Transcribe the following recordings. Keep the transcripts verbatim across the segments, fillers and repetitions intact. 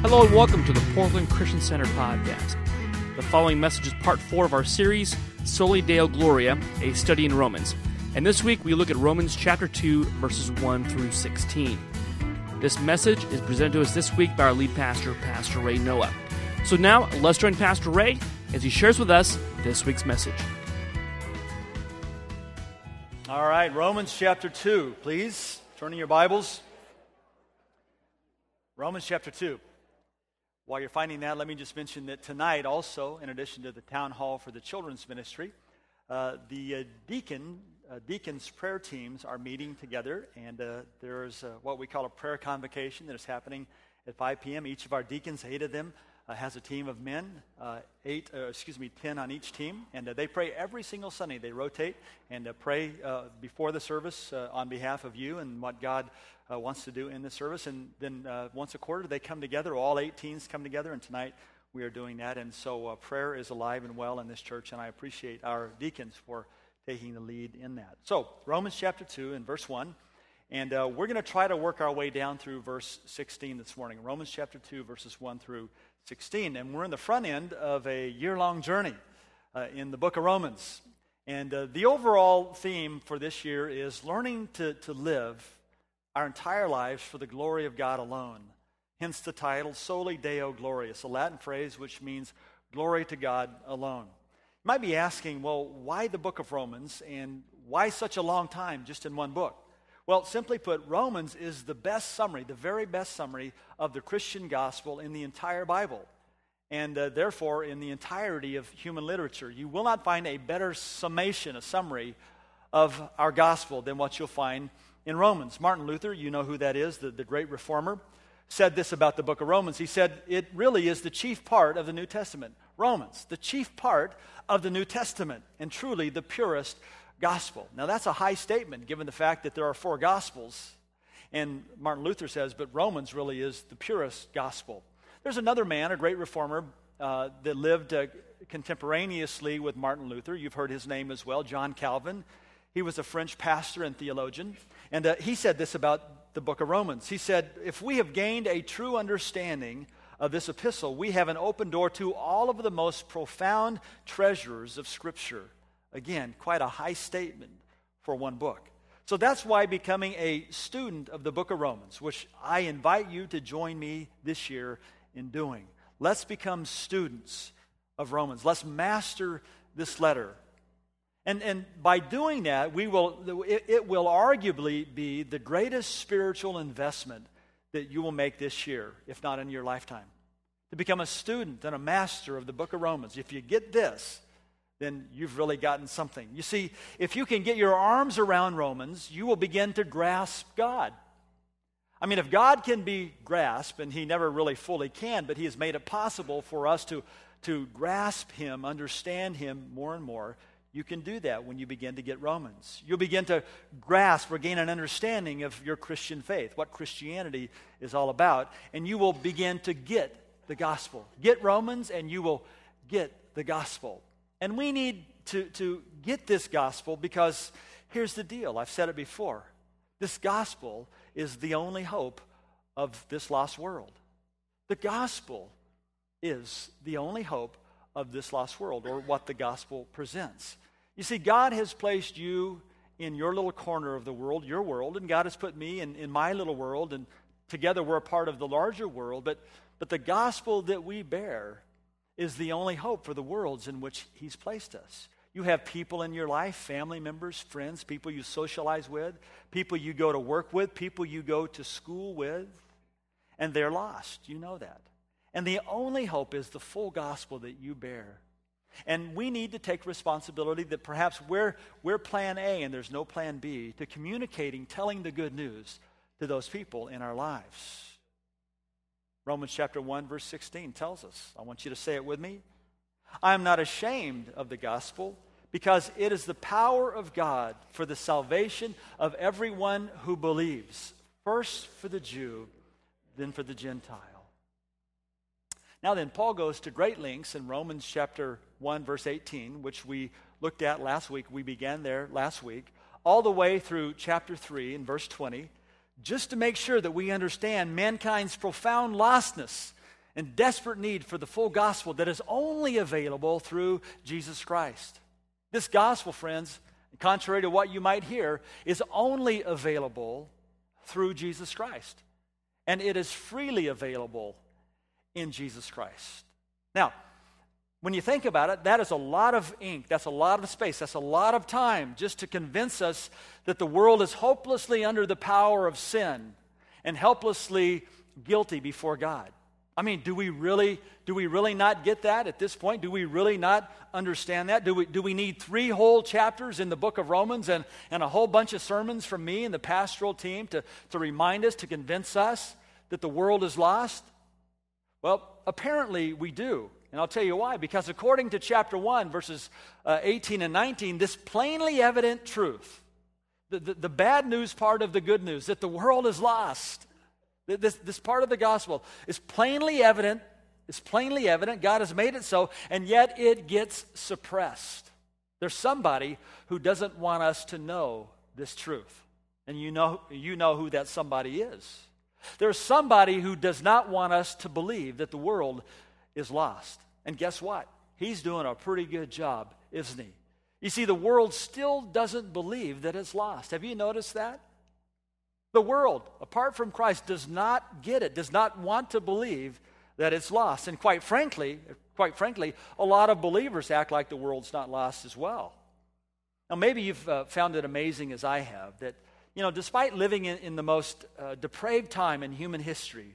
Hello and welcome to the Portland Christian Center podcast. The following message is part four of our series, Soli Deo Gloria, a study in Romans. And this week we look at Romans chapter two, verses one through sixteen. This message is presented to us this week by our lead pastor, Pastor Ray Noah. So now, let's join Pastor Ray as he shares with us this week's message. All right, Romans chapter two, please. Turn in your Bibles. Romans chapter two. While you're finding that, let me just mention that tonight also, in addition to the town hall for the children's ministry, uh, the uh, deacon, uh, deacons' prayer teams are meeting together, and uh, there's uh, what we call a prayer convocation that is happening at five p.m. Each of our deacons, eight of them, uh, has a team of men, uh, eight, uh, excuse me, ten on each team, and uh, they pray every single Sunday. They rotate and uh, pray uh, before the service uh, on behalf of you and what God Uh, wants to do in the service, and then uh, once a quarter they come together, all eight teams come together, and tonight we are doing that, and so uh, prayer is alive and well in this church, and I appreciate our deacons for taking the lead in that. So, Romans chapter two and verse one, and uh, we're going to try to work our way down through verse sixteen this morning. Romans chapter two, verses one through sixteen, and we're in the front end of a year-long journey uh, in the book of Romans, and uh, the overall theme for this year is learning to, to live our entire lives for the glory of God alone. Hence the title, Soli Deo Gloria, a Latin phrase which means glory to God alone. You might be asking, well, why the book of Romans, and why such a long time just in one book? Well, simply put, Romans is the best summary, the very best summary of the Christian gospel in the entire Bible, and uh, therefore in the entirety of human literature. You will not find a better summation, a summary of our gospel than what you'll find in Romans. Martin Luther, you know who that is, the, the great reformer, said this about the book of Romans. He said, it really is the chief part of the New Testament. Romans, the chief part of the New Testament, and truly the purest gospel. Now that's a high statement given the fact that there are four gospels. And Martin Luther says, but Romans really is the purest gospel. There's another man, a great reformer, uh, that lived uh, contemporaneously with Martin Luther. You've heard his name as well, John Calvin. He was a French pastor and theologian, and uh, he said this about the book of Romans. He said, if we have gained a true understanding of this epistle, we have an open door to all of the most profound treasures of Scripture. Again, quite a high statement for one book. So that's why becoming a student of the book of Romans, which I invite you to join me this year in doing. Let's become students of Romans. Let's master this letter. And and by doing that, we will it, it will arguably be the greatest spiritual investment that you will make this year, if not in your lifetime. To become a student and a master of the book of Romans. If you get this, then you've really gotten something. You see, if you can get your arms around Romans, you will begin to grasp God. I mean, if God can be grasped, and He never really fully can, but He has made it possible for us to, to grasp Him, understand Him more and more. You can do that when you begin to get Romans. You'll begin to grasp or gain an understanding of your Christian faith, what Christianity is all about, and you will begin to get the gospel. Get Romans and you will get the gospel. And we need to, to get this gospel because here's the deal. I've said it before. This gospel is the only hope of this lost world. The gospel is the only hope of this lost world, or what the gospel presents. You see, God has placed you in your little corner of the world, your world, and God has put me in, in my little world, and together we're a part of the larger world, but, but the gospel that we bear is the only hope for the worlds in which He's placed us. You have people in your life, family members, friends, people you socialize with, people you go to work with, people you go to school with, and they're lost. You know that. And the only hope is the full gospel that you bear. And we need to take responsibility that perhaps we're, we're plan A and there's no plan B to communicating, telling the good news to those people in our lives. Romans chapter one, verse sixteen tells us, I want you to say it with me. I am not ashamed of the gospel because it is the power of God for the salvation of everyone who believes, first for the Jew, then for the Gentile. Now then, Paul goes to great lengths in Romans chapter one, verse eighteen, which we looked at last week. We began there last week, all the way through chapter three and verse twenty, just to make sure that we understand mankind's profound lostness in desperate need for the full gospel that is only available through Jesus Christ. This gospel, friends, contrary to what you might hear, is only available through Jesus Christ. And it is freely available in Jesus Christ. Now, when you think about it, that is a lot of ink, that's a lot of space, that's a lot of time just to convince us that the world is hopelessly under the power of sin and helplessly guilty before God. I mean, do we really do we really not get that at this point? Do we really not understand that? Do we do we need three whole chapters in the book of Romans and, and a whole bunch of sermons from me and the pastoral team to, to remind us, to convince us that the world is lost? Well, apparently we do. And I'll tell you why. Because according to chapter one, verses uh, eighteen and nineteen, this plainly evident truth, the, the, the bad news part of the good news, that the world is lost, this, this part of the gospel is plainly evident, it's plainly evident, God has made it so, and yet it gets suppressed. There's somebody who doesn't want us to know this truth. And you know, you know who that somebody is. There's somebody who does not want us to believe that the world is lost. And guess what? He's doing a pretty good job, isn't he? You see, the world still doesn't believe that it's lost. Have you noticed that? The world, apart from Christ, does not get it, does not want to believe that it's lost. And quite frankly, quite frankly, a lot of believers act like the world's not lost as well. Now, maybe you've uh, found it amazing, as I have, that, you know, despite living in, in the most uh, depraved time in human history,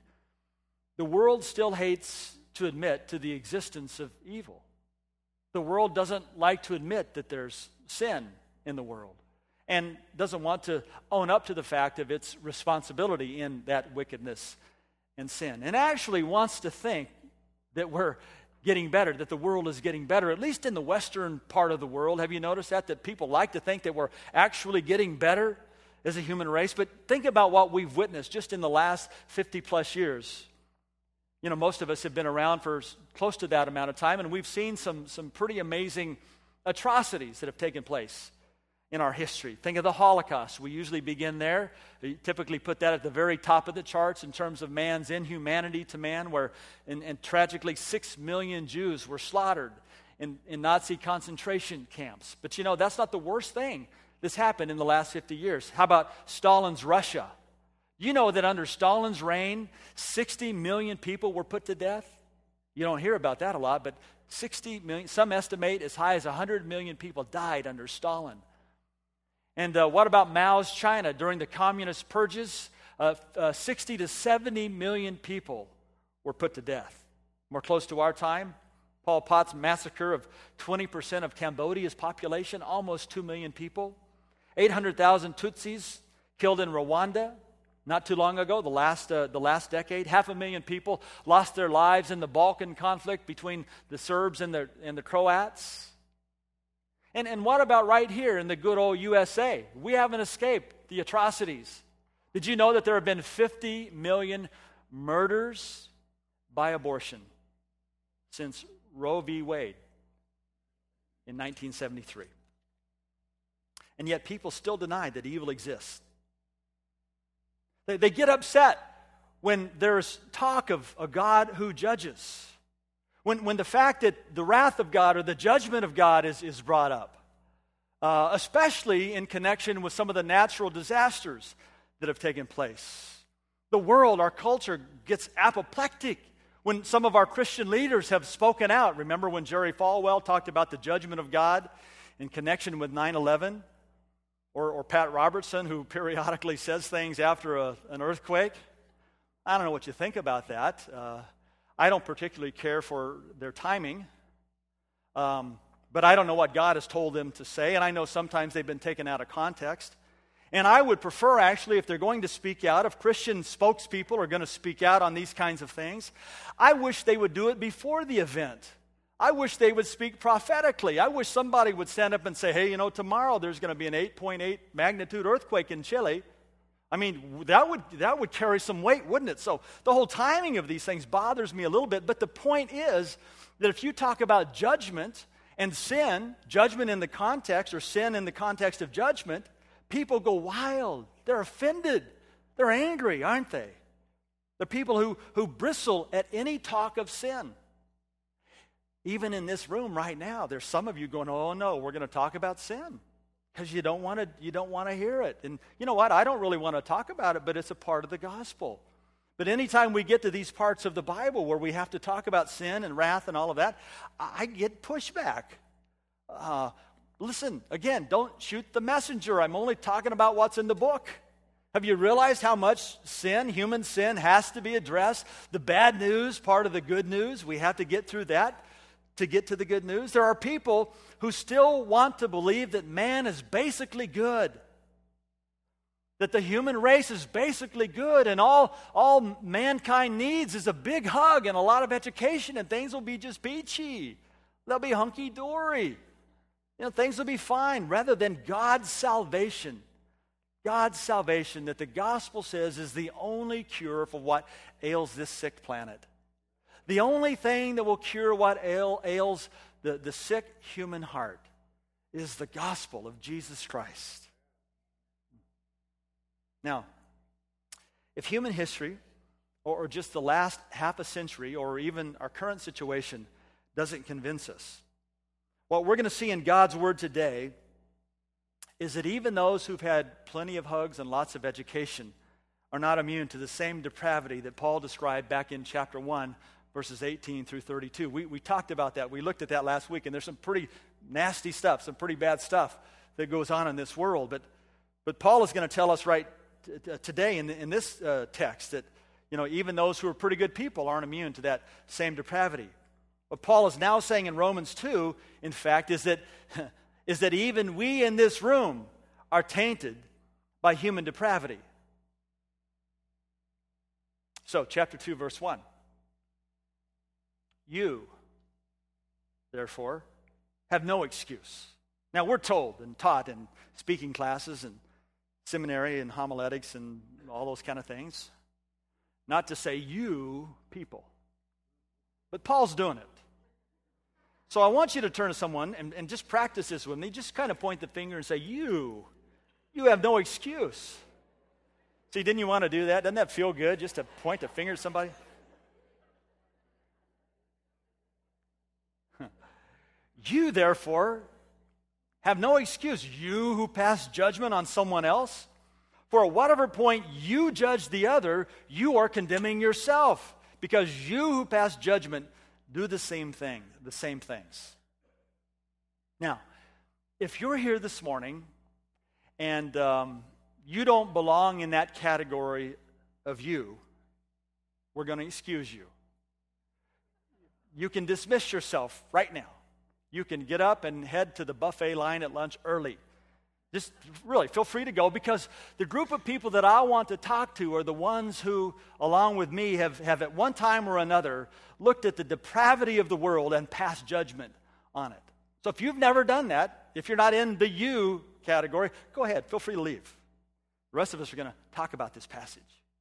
the world still hates to admit to the existence of evil. The world doesn't like to admit that there's sin in the world and doesn't want to own up to the fact of its responsibility in that wickedness and sin, and actually wants to think that we're getting better, that the world is getting better, at least in the western part of the world. Have you noticed that? That people like to think that we're actually getting better as a human race. But think about what we've witnessed just in the last fifty plus years. You know, most of us have been around for close to that amount of time, and we've seen some, some pretty amazing atrocities that have taken place in our history. Think of the Holocaust. We usually begin there. We typically put that at the very top of the charts in terms of man's inhumanity to man, where, and, and tragically, six million Jews were slaughtered in, in Nazi concentration camps. But you know, that's not the worst thing that's happened in the last fifty years. How about Stalin's Russia? You know that under Stalin's reign, sixty million people were put to death? You don't hear about that a lot, but sixty million, some estimate as high as one hundred million people died under Stalin. And uh, what about Mao's China? During the communist purges, uh, uh, sixty to seventy million people were put to death. More close to our time, Pol Pot's massacre of twenty percent of Cambodia's population, almost two million people. eight hundred thousand Tutsis killed in Rwanda. Not too long ago, the last uh, the last decade, half a million people lost their lives in the Balkan conflict between the Serbs and the and the Croats. And and what about right here in the good old U S A? We haven't escaped the atrocities. Did you know that there have been fifty million murders by abortion since Roe v. Wade in nineteen seventy-three? And yet people still deny that evil exists. They, they get upset when there's talk of a God who judges. When, when the fact that the wrath of God or the judgment of God is, is brought up. Uh, especially in connection with some of the natural disasters that have taken place. The world, our culture, gets apoplectic when some of our Christian leaders have spoken out. Remember when Jerry Falwell talked about the judgment of God in connection with nine eleven? Or, or Pat Robertson, who periodically says things after a, an earthquake. I don't know what you think about that. Uh, I don't particularly care for their timing. Um, but I don't know what God has told them to say, and I know sometimes they've been taken out of context. And I would prefer, actually, if they're going to speak out, if Christian spokespeople are going to speak out on these kinds of things, I wish they would do it before the event. I wish they would speak prophetically. I wish somebody would stand up and say, hey, you know, tomorrow there's going to be an eight point eight magnitude earthquake in Chile. I mean, that would that would carry some weight, wouldn't it? So the whole timing of these things bothers me a little bit. But the point is that if you talk about judgment and sin, judgment in the context, or sin in the context of judgment, people go wild. They're offended. They're angry, aren't they? They're people who, who bristle at any talk of sin. Even in this room right now, there's some of you going, oh no, we're going to talk about sin. Because you don't want to you don't want to hear it. And you know what? I don't really want to talk about it, but it's a part of the gospel. But anytime we get to these parts of the Bible where we have to talk about sin and wrath and all of that, I get pushback. Uh, listen, again, don't shoot the messenger. I'm only talking about what's in the book. Have you realized how much sin, human sin, has to be addressed? The bad news, part of the good news, we have to get through that to get to the good news. There are people who still want to believe that man is basically good, that the human race is basically good, and all, all mankind needs is a big hug and a lot of education, and things will be just peachy. They'll be hunky-dory. You know, things will be fine, rather than God's salvation. God's salvation that the gospel says is the only cure for what ails this sick planet. The only thing that will cure what ail, ails the, the sick human heart is the gospel of Jesus Christ. Now, if human history, or, or just the last half a century, or even our current situation doesn't convince us, what we're going to see in God's Word today is that even those who've had plenty of hugs and lots of education are not immune to the same depravity that Paul described back in chapter one, verses eighteen through thirty-two. We, we talked about that. We looked at that last week, and there's some pretty nasty stuff, some pretty bad stuff that goes on in this world. But, but Paul is going to tell us right t- t- today in, the, in this uh, text that, you know, even those who are pretty good people aren't immune to that same depravity. What Paul is now saying in Romans two, in fact, is that, is that even we in this room are tainted by human depravity. So, chapter two, verse one. You, therefore, have no excuse. Now, we're told and taught in speaking classes and seminary and homiletics and all those kind of things, not to say you people. But Paul's doing it. So I want you to turn to someone and, and just practice this with me. Just kind of point the finger and say, you, you have no excuse. See, didn't you want to do that? Doesn't that feel good just to point the finger at somebody? You, therefore, have no excuse, you who pass judgment on someone else. For at whatever point you judge the other, you are condemning yourself, because you who pass judgment do the same thing, the same things. Now, if you're here this morning and um, you don't belong in that category of you, we're going to excuse you. You can dismiss yourself right now. You can get up and head to the buffet line at lunch early. Just really feel free to go, because the group of people that I want to talk to are the ones who, along with me, have, have at one time or another looked at the depravity of the world and passed judgment on it. So if you've never done that, if you're not in the you category, go ahead, feel free to leave. The rest of us are going to talk about this passage.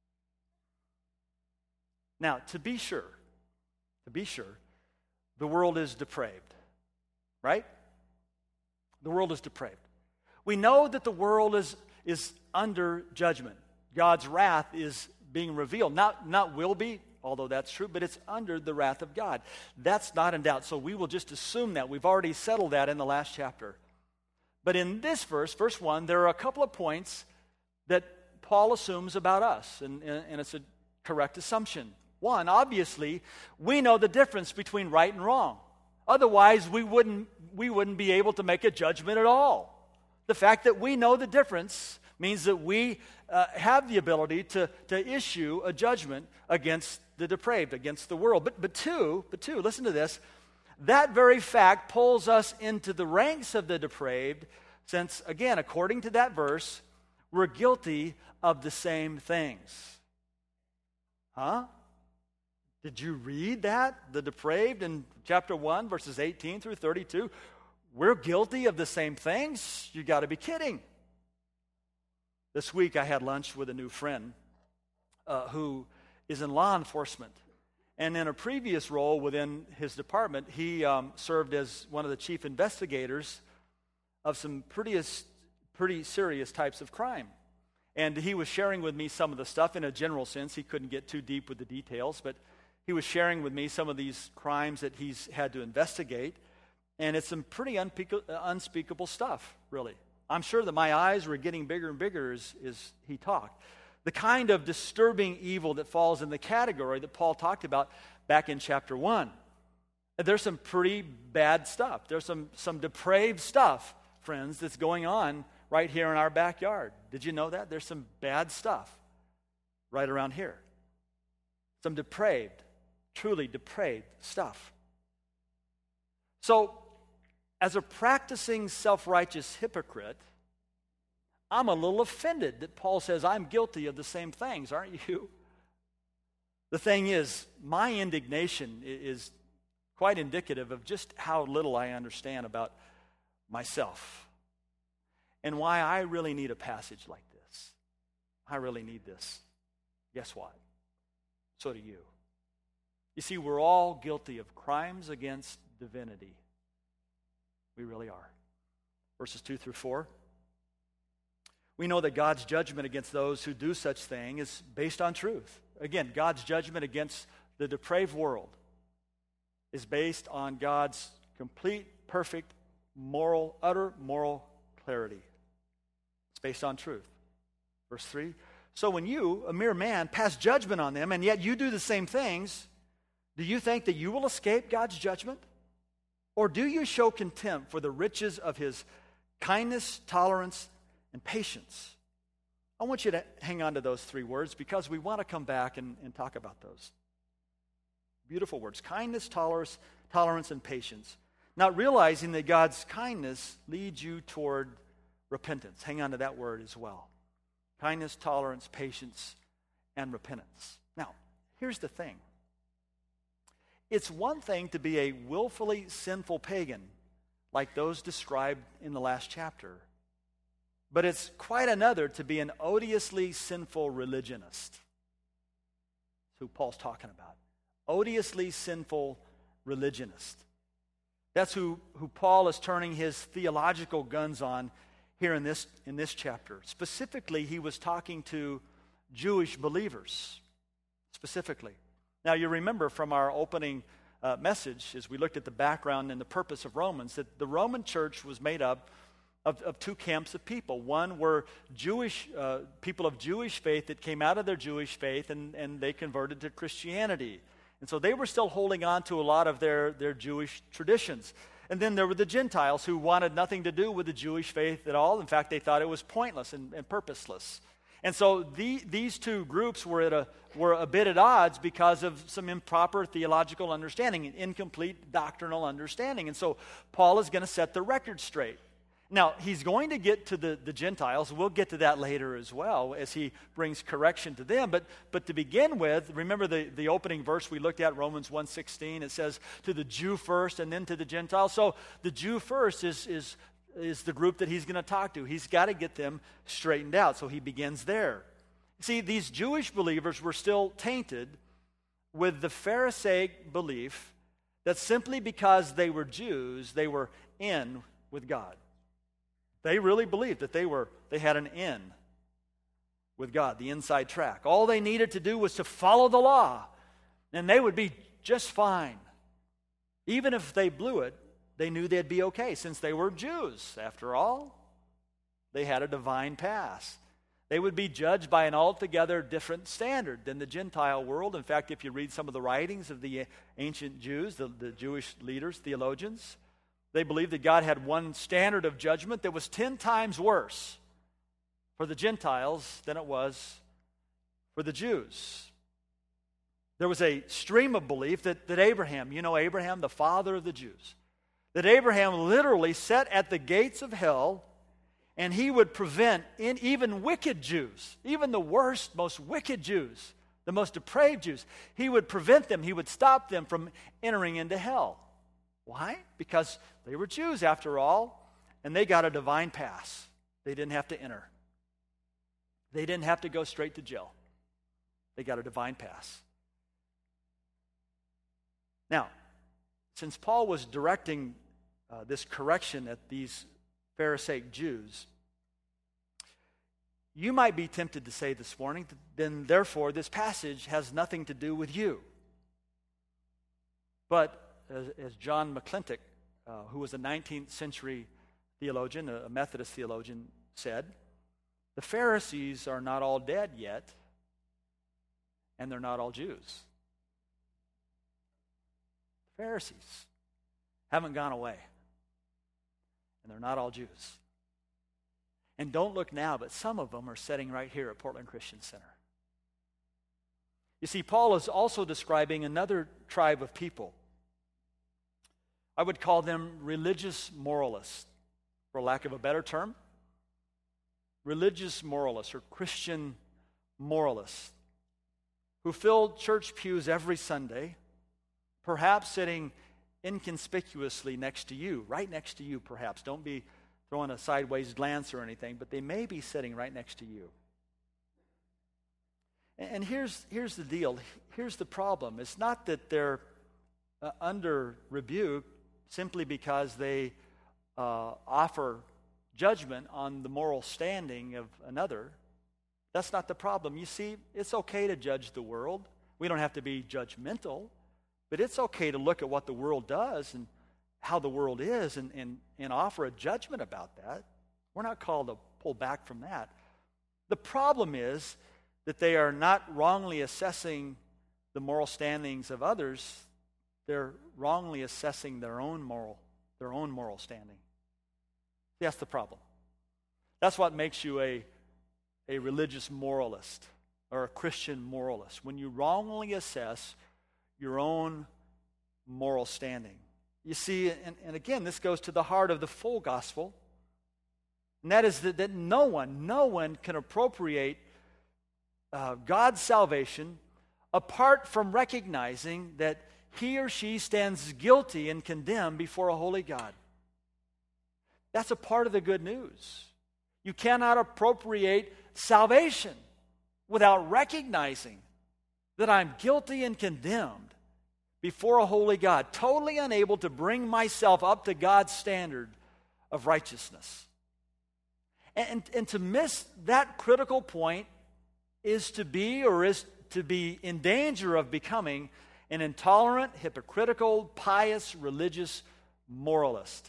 Now, to be sure, to be sure, the world is depraved. Right? The world is depraved. We know that the world is, is under judgment. God's wrath is being revealed. Not, not will be, although that's true, but it's under the wrath of God. That's not in doubt. So we will just assume that. We've already settled that in the last chapter. But in this verse, verse one, there are a couple of points that Paul assumes about us, and, and it's a correct assumption. One, obviously, we know the difference between right and wrong. Otherwise, we wouldn't, we wouldn't be able to make a judgment at all. The fact that we know the difference means that we uh, have the ability to, to issue a judgment against the depraved, against the world. But, but two, but two, listen to this. That very fact pulls us into the ranks of the depraved, since, again, according to that verse, we're guilty of the same things. Huh? Did you read that? The depraved in chapter one, verses eighteen through thirty-two. We're guilty of the same things? You got to be kidding. This week I had lunch with a new friend uh, who is in law enforcement. And in a previous role within his department, he um, served as one of the chief investigators of some pretty, pretty serious types of crime. And he was sharing with me some of the stuff in a general sense. He couldn't get too deep with the details, but he was sharing with me some of these crimes that he's had to investigate. And it's some pretty unpeak- unspeakable stuff, really. I'm sure that my eyes were getting bigger and bigger as, as he talked. The kind of disturbing evil that falls in the category that Paul talked about back in chapter one. There's some pretty bad stuff. There's some, some depraved stuff, friends, that's going on right here in our backyard. Did you know that? There's some bad stuff right around here. Some depraved, truly depraved stuff. So, as a practicing self-righteous hypocrite, I'm a little offended that Paul says I'm guilty of the same things, aren't you? The thing is, my indignation is quite indicative of just how little I understand about myself and why I really need a passage like this. I really need this. Guess what? So do you. You see, we're all guilty of crimes against divinity. We really are. Verses two through four. We know that God's judgment against those who do such thing is based on truth. Again, God's judgment against the depraved world is based on God's complete, perfect, moral, utter moral clarity. It's based on truth. Verse three. So when you, a mere man, pass judgment on them, and yet you do the same things, do you think that you will escape God's judgment? Or do you show contempt for the riches of his kindness, tolerance, and patience? I want you to hang on to those three words because we want to come back and, and talk about those. Beautiful words. Kindness, tolerance, tolerance, and patience. Not realizing that God's kindness leads you toward repentance. Hang on to that word as well. Kindness, tolerance, patience, and repentance. Now, here's the thing. It's one thing to be a willfully sinful pagan, like those described in the last chapter. But it's quite another to be an odiously sinful religionist. That's who Paul's talking about. Odiously sinful religionist. That's who, who Paul is turning his theological guns on here in this, in this chapter. Specifically, he was talking to Jewish believers. Specifically. Now, you remember from our opening uh, message, as we looked at the background and the purpose of Romans, that the Roman church was made up of, of two camps of people. One were Jewish uh, people of Jewish faith that came out of their Jewish faith and, and they converted to Christianity. And so they were still holding on to a lot of their, their Jewish traditions. And then there were the Gentiles who wanted nothing to do with the Jewish faith at all. In fact, they thought it was pointless and, and purposeless. And so the, these two groups were at a were a bit at odds because of some improper theological understanding, incomplete doctrinal understanding. And so Paul is going to set the record straight. Now, he's going to get to the, the Gentiles. We'll get to that later as well as he brings correction to them. But, but to begin with, remember the, the opening verse we looked at, Romans one sixteen. It says, to the Jew first and then to the Gentile. So the Jew first is, is, is the group that he's going to talk to. He's got to get them straightened out. So he begins there. See, these Jewish believers were still tainted with the Pharisaic belief that simply because they were Jews, they were in with God. They really believed that they were they had an in with God, the inside track. All they needed to do was to follow the law, and they would be just fine. Even if they blew it, they knew they'd be okay, since they were Jews. After all, they had a divine pass. They would be judged by an altogether different standard than the Gentile world. In fact, if you read some of the writings of the ancient Jews, the, the Jewish leaders, theologians, they believed that God had one standard of judgment that was ten times worse for the Gentiles than it was for the Jews. There was a stream of belief that, that Abraham, you know Abraham, the father of the Jews, that Abraham literally sat at the gates of hell and he would prevent in even wicked Jews, even the worst, most wicked Jews, the most depraved Jews, he would prevent them, he would stop them from entering into hell. Why? Because they were Jews after all, and they got a divine pass. They didn't have to enter. They didn't have to go straight to jail. They got a divine pass. Now, since Paul was directing uh, this correction at these Pharisaic Jews, You might be tempted to say this morning, then therefore this passage has nothing to do with you. But as, as John McClintock, uh, who was a nineteenth century theologian, a Methodist theologian, said, the Pharisees are not all dead yet, and they're not all Jews. The Pharisees haven't gone away, and they're not all Jews. And don't look now, but some of them are sitting right here at Portland Christian Center. You see, Paul is also describing another tribe of people. I would call them religious moralists, for lack of a better term. Religious moralists or Christian moralists who filled church pews every Sunday, perhaps sitting inconspicuously next to you, right next to you perhaps. Don't be throwing a sideways glance or anything, but they may be sitting right next to you. And here's, here's the deal. Here's the problem. It's not that they're uh, under rebuke simply because they uh, offer judgment on the moral standing of another. That's not the problem. You see, it's okay to judge the world. We don't have to be judgmental, but it's okay to look at what the world does and how the world is and, and, and offer a judgment about that. We're not called to pull back from that. The problem is that they are not wrongly assessing the moral standings of others. They're wrongly assessing their own moral, their own moral standing. That's the problem. That's what makes you a, a religious moralist or a Christian moralist, when you wrongly assess your own moral standing. You see, and, and again, this goes to the heart of the full gospel, and that is that, that no one, no one can appropriate uh, God's salvation apart from recognizing that he or she stands guilty and condemned before a holy God. That's a part of the good news. You cannot appropriate salvation without recognizing that I'm guilty and condemned before a holy God, totally unable to bring myself up to God's standard of righteousness. And, and, and to miss that critical point is to be or is to be in danger of becoming an intolerant, hypocritical, pious, religious moralist.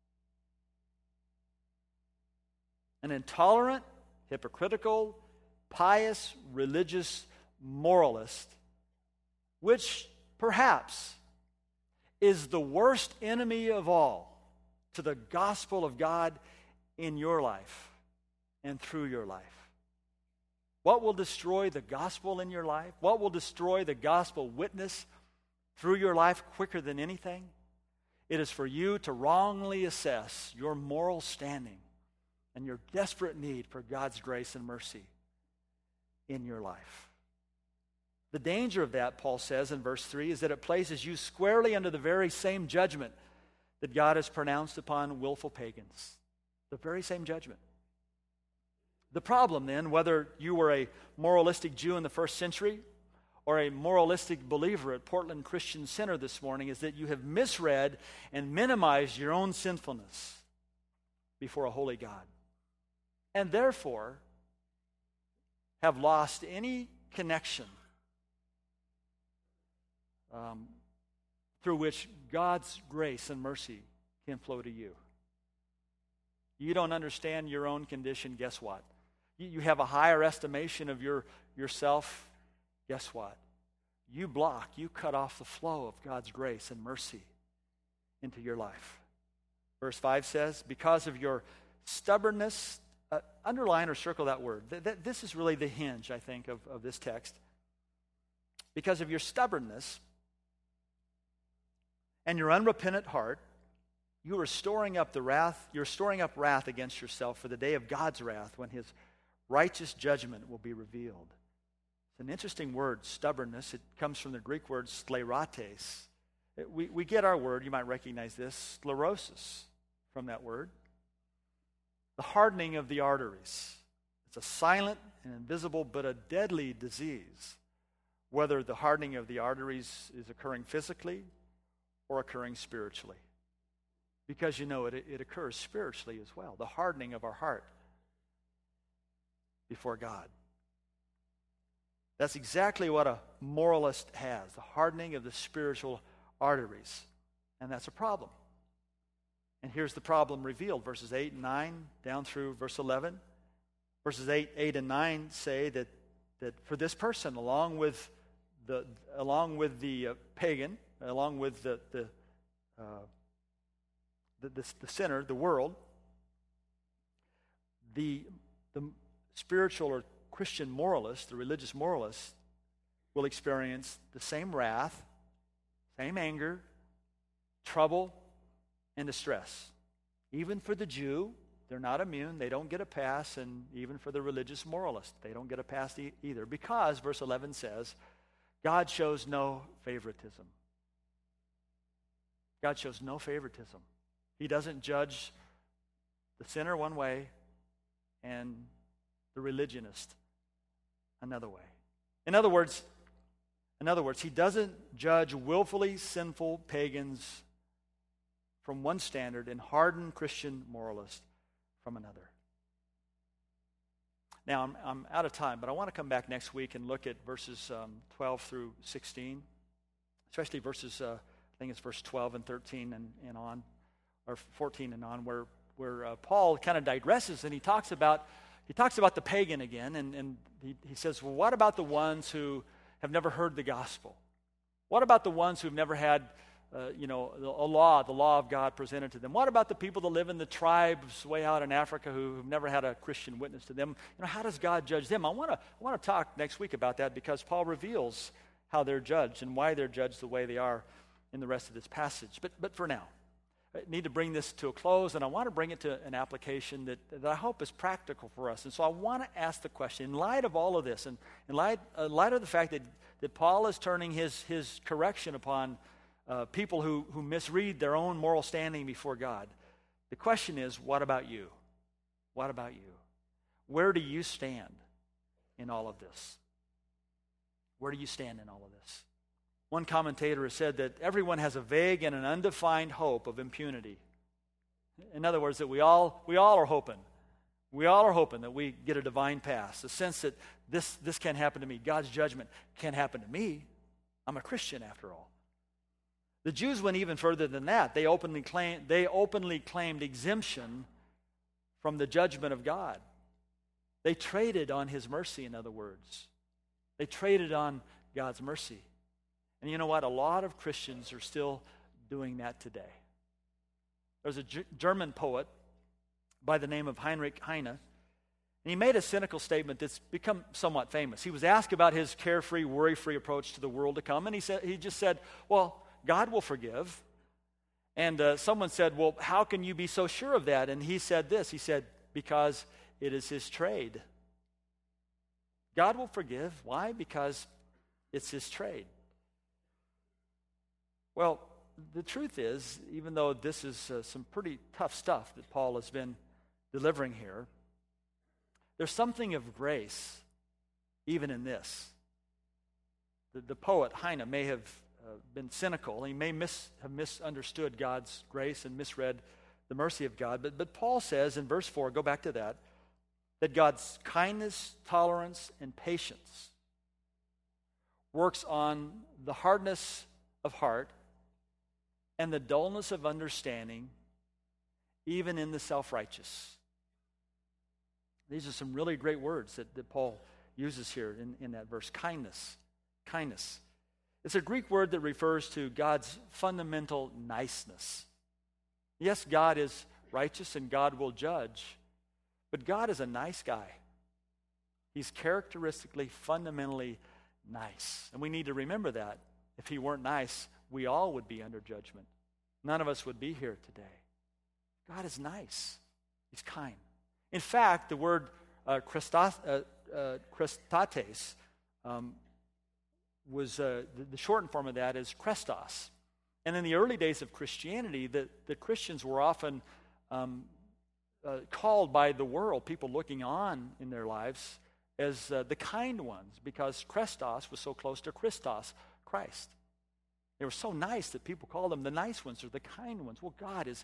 An intolerant, hypocritical, pious, religious moralist, which perhaps is the worst enemy of all to the gospel of God in your life and through your life. What will destroy the gospel in your life? What will destroy the gospel witness through your life quicker than anything? It is for you to wrongly assess your moral standing and your desperate need for God's grace and mercy in your life. The danger of that, Paul says in verse three, is that it places you squarely under the very same judgment that God has pronounced upon willful pagans. The very same judgment. The problem then, whether you were a moralistic Jew in the first century or a moralistic believer at Portland Christian Center this morning, is that you have misread and minimized your own sinfulness before a holy God. And therefore, have lost any connection um, through which God's grace and mercy can flow to you. You don't understand your own condition, guess what? You, you have a higher estimation of your yourself, guess what? You block, you cut off the flow of God's grace and mercy into your life. Verse five says, because of your stubbornness, Uh, underline or circle that word. Th- th- this is really the hinge, I think, of, of this text. Because of your stubbornness and your unrepentant heart, you are storing up the wrath, you're storing up wrath against yourself for the day of God's wrath, when his righteous judgment will be revealed. It's an interesting word, stubbornness. It comes from the Greek word sclerates. It, we, we get our word, you might recognize this, sclerosis, from that word. The hardening of the arteries. It's a silent and invisible but a deadly disease, whether the hardening of the arteries is occurring physically or occurring spiritually. Because you know it, it occurs spiritually as well, the hardening of our heart. before God. That's exactly what a moralist has, the hardening of the spiritual arteries. And that's a problem. And here's the problem revealed, verses eight and nine down through verse eleven. Verses eight, eight and nine say that, that for this person, along with the along with the uh, pagan, along with the the, uh, the the the sinner, the world, the the spiritual or Christian moralist, the religious moralist, will experience the same wrath, same anger, trouble, and distress. Even for the Jew, they're not immune. They don't get a pass. And even for the religious moralist, they don't get a pass e- either. Because, verse eleven says, God shows no favoritism. God shows no favoritism. He doesn't judge the sinner one way and the religionist another way. In other words, in other words, he doesn't judge willfully sinful pagans from one standard and hardened Christian moralists from another. Now, I'm, I'm out of time, but I want to come back next week and look at verses um, twelve through sixteen, especially verses, uh, I think it's verse twelve and thirteen and, and on, or fourteen and on, where, where uh, Paul kind of digresses and he talks about He talks about the pagan again, and, and he, he says, well, what about the ones who have never heard the gospel? What about the ones who've never had, uh, you know, a law, the law of God presented to them? What about the people that live in the tribes way out in Africa who've never had a Christian witness to them? You know, how does God judge them? I want to I want to talk next week about that because Paul reveals how they're judged and why they're judged the way they are in the rest of this passage. But but for now, I need to bring this to a close, and I want to bring it to an application that, that I hope is practical for us. And so I want to ask the question, in light of all of this, and in light, uh, light of the fact that, that Paul is turning his, his correction upon uh, people who, who misread their own moral standing before God, the question is, what about you? What about you? Where do you stand in all of this? Where do you stand in all of this? One commentator has said that everyone has a vague and an undefined hope of impunity. In other words, that we all we all are hoping. We all are hoping that we get a divine pass, a sense that this, this can't happen to me. God's judgment can't happen to me. I'm a Christian after all. The Jews went even further than that. They openly claimed, they openly claimed exemption from the judgment of God. They traded on his mercy, in other words. They traded on God's mercy. And you know what? A lot of Christians are still doing that today. There's a G- German poet by the name of Heinrich Heine, and he made a cynical statement that's become somewhat famous. He was asked about his carefree, worry-free approach to the world to come, and he said he just said, well, God will forgive. And uh, someone said, well, how can you be so sure of that? And he said this, he said, because it is his trade. God will forgive. Why? Because it's his trade. Well, the truth is, even though this is uh, some pretty tough stuff that Paul has been delivering here, there's something of grace even in this. The, the poet Heine may have uh, been cynical. He may mis, have misunderstood God's grace and misread the mercy of God. But, but Paul says in verse four, go back to that, that God's kindness, tolerance, and patience works on the hardness of heart and the dullness of understanding, even in the self-righteous. These are some really great words that, that Paul uses here in, in that verse. Kindness. Kindness. It's a Greek word that refers to God's fundamental niceness. Yes, God is righteous and God will judge, but God is a nice guy. He's characteristically, fundamentally nice. And we need to remember that. If he weren't nice, we all would be under judgment. None of us would be here today. God is nice. He's kind. In fact, the word uh, Christos, uh, uh, Christates um, was, uh, the, the shortened form of that is Christos. And in the early days of Christianity, the, the Christians were often um, uh, called by the world, people looking on in their lives, as uh, the kind ones, because Christos was so close to Christos, Christ. They were so nice that people called them the nice ones or the kind ones. Well, God is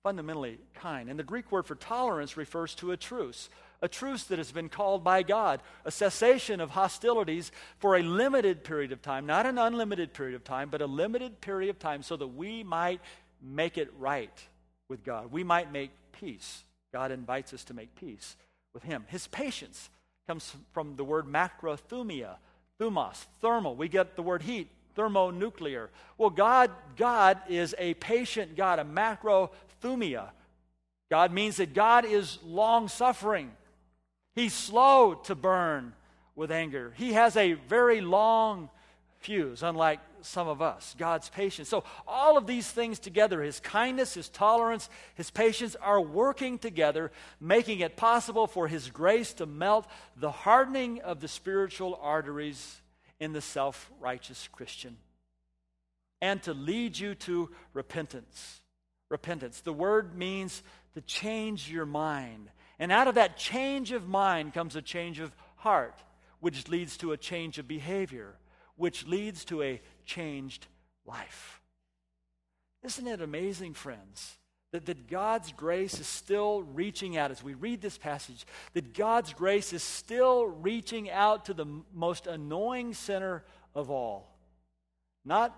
fundamentally kind. And the Greek word for tolerance refers to a truce, a truce that has been called by God, a cessation of hostilities for a limited period of time, not an unlimited period of time, but a limited period of time so that we might make it right with God. We might make peace. God invites us to make peace with Him. His patience comes from the word macrothumia, thumos, thermal. We get the word heat, thermonuclear. Well, God, God is a patient God, a macrothumia. God means that God is long-suffering. He's slow to burn with anger. He has a very long fuse, unlike some of us. God's patience. So all of these things together, His kindness, His tolerance, His patience, are working together, making it possible for His grace to melt the hardening of the spiritual arteries in the self-righteous Christian and to lead you to repentance. Repentance. The word means to change your mind. And out of that change of mind comes a change of heart, which leads to a change of behavior, which leads to a changed life. Isn't it amazing, friends, that, that God's grace is still reaching out as we read this passage, that God's grace is still reaching out to the m- most annoying sinner of all. Not,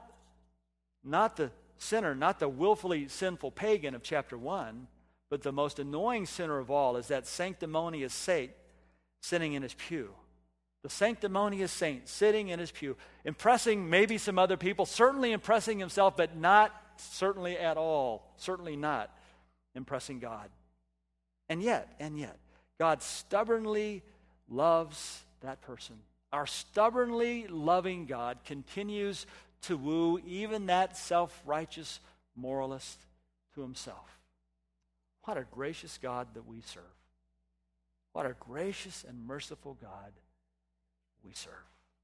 not the sinner, not the willfully sinful pagan of chapter one, but the most annoying sinner of all is that sanctimonious saint sitting in his pew. The sanctimonious saint sitting in his pew, impressing maybe some other people, certainly impressing himself, but not certainly at all, certainly not impressing God. And yet, and yet, God stubbornly loves that person. Our stubbornly loving God continues to woo even that self-righteous moralist to himself. What a gracious God that we serve. What a gracious and merciful God we serve.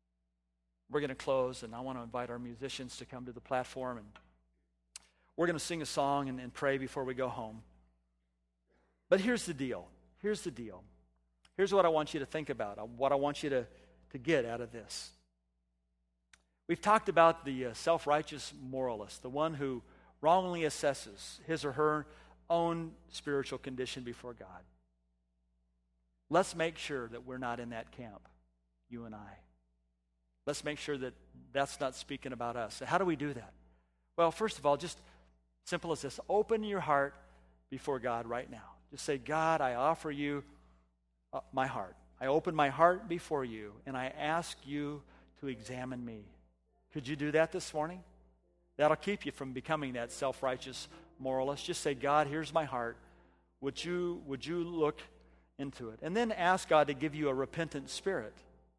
We're going to close, and I want to invite our musicians to come to the platform, and we're going to sing a song and, and pray before we go home. But here's the deal. Here's the deal. Here's what I want you to think about, what I want you to, to get out of this. We've talked about the uh, self-righteous moralist, the one who wrongly assesses his or her own spiritual condition before God. Let's make sure that we're not in that camp, you and I. Let's make sure that that's not speaking about us. How do we do that? Well, first of all, just simple as this. Open your heart before God right now. Just say, God, I offer you uh, my heart. I open my heart before you, and I ask you to examine me. Could you do that this morning? That'll keep you from becoming that self-righteous moralist. Just say, God, here's my heart. Would you, would you look into it? And then ask God to give you a repentant spirit.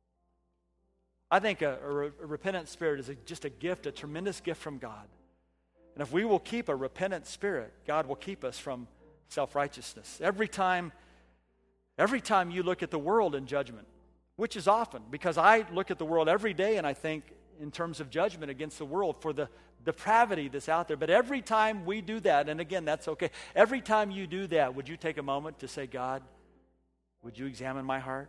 I think a, a, re, a repentant spirit is a, just a gift, a tremendous gift from God. And if we will keep a repentant spirit, God will keep us from self-righteousness. Every time, every time you look at the world in judgment, which is often, because I look at the world every day and I think in terms of judgment against the world for the depravity that's out there. But every time we do that, and again, that's okay. Every time you do that, would you take a moment to say, God, would you examine my heart?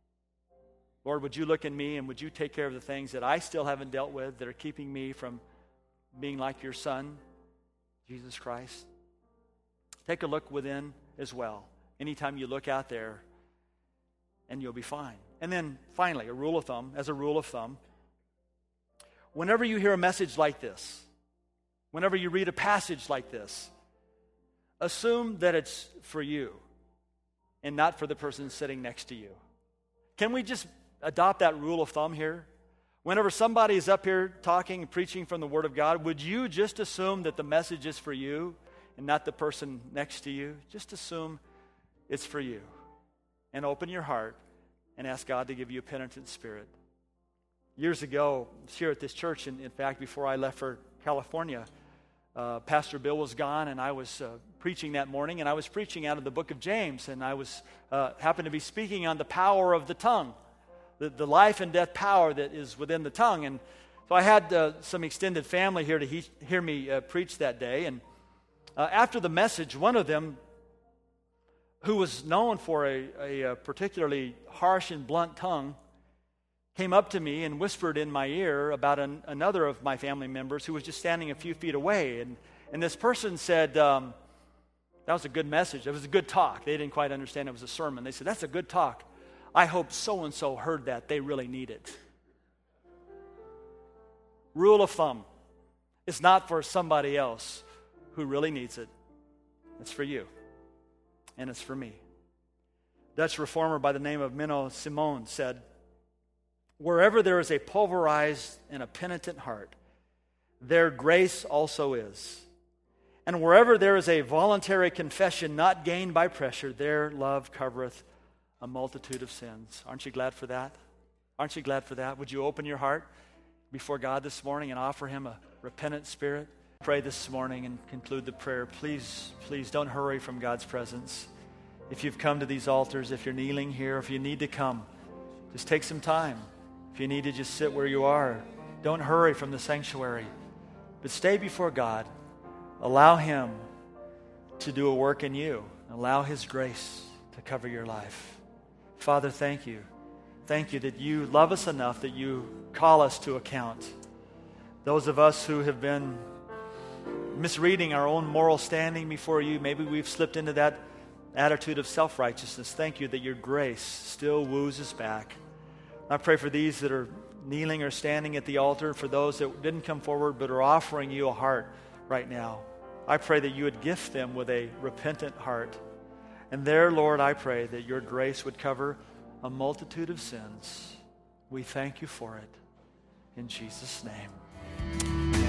Lord, would you look in me and would you take care of the things that I still haven't dealt with that are keeping me from being like your Son, Jesus Christ? Take a look within as well. Anytime you look out there, and you'll be fine. And then finally, a rule of thumb, as a rule of thumb, whenever you hear a message like this, whenever you read a passage like this, assume that it's for you and not for the person sitting next to you. Can we just adopt that rule of thumb here? Whenever somebody is up here talking and preaching from the Word of God, would you just assume that the message is for you and not the person next to you? Just assume it's for you. And open your heart and ask God to give you a penitent spirit. Years ago, here at this church, and in fact, before I left for California, uh, Pastor Bill was gone, and I was uh, preaching that morning, and I was preaching out of the book of James, and I was uh, happened to be speaking on the power of the tongue, the, the life and death power that is within the tongue. And so I had uh, some extended family here to he- hear me uh, preach that day, and uh, after the message, one of them, who was known for a, a, a particularly harsh and blunt tongue, came up to me and whispered in my ear about an, another of my family members who was just standing a few feet away. And, and this person said, um, that was a good message. It was a good talk. They didn't quite understand it was a sermon. They said, that's a good talk. I hope so-and-so heard that. They really need it. Rule of thumb. It's not for somebody else who really needs it. It's for you. And it's for me. Dutch reformer by the name of Menno Simons said, wherever there is a pulverized and a penitent heart, there grace also is. And wherever there is a voluntary confession not gained by pressure, there love covereth a multitude of sins. Aren't you glad for that? Aren't you glad for that? Would you open your heart before God this morning and offer Him a repentant spirit? Pray this morning and conclude the prayer. Please, please don't hurry from God's presence. If you've come to these altars, if you're kneeling here, if you need to come, just take some time. If you need to just sit where you are, don't hurry from the sanctuary, but stay before God. Allow Him to do a work in you. Allow His grace to cover your life. Father, thank you. Thank you that you love us enough that you call us to account. Those of us who have been misreading our own moral standing before you, maybe we've slipped into that attitude of self-righteousness. Thank you that your grace still woos us back. I pray for these that are kneeling or standing at the altar, for those that didn't come forward but are offering you a heart right now. I pray that you would gift them with a repentant heart. And there, Lord, I pray that your grace would cover a multitude of sins. We thank you for it. In Jesus' name.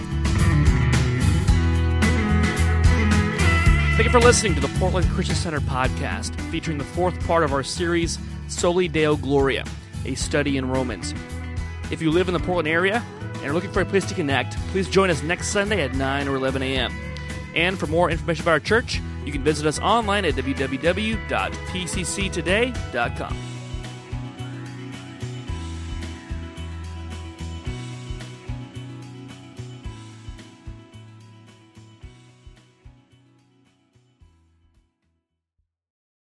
Thank you for listening to the Portland Christian Center podcast, featuring the fourth part of our series, Soli Deo Gloria, a study in Romans. If you live in the Portland area and are looking for a place to connect, please join us next Sunday at nine or eleven a.m. And for more information about our church, you can visit us online at w w w dot p c c today dot com.